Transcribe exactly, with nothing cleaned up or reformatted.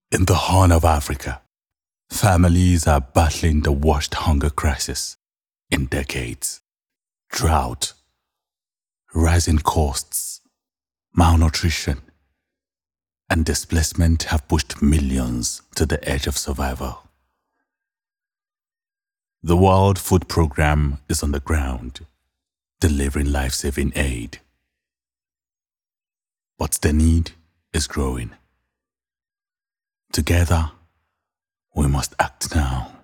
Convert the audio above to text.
In the Horn of Africa, families are battling the worst hunger crisis in decades. Drought, rising costs, malnutrition, and displacement have pushed millions to the edge of survival. The World Food Programme is on the ground, delivering life-saving aid. But the need is growing. Together, we must act now.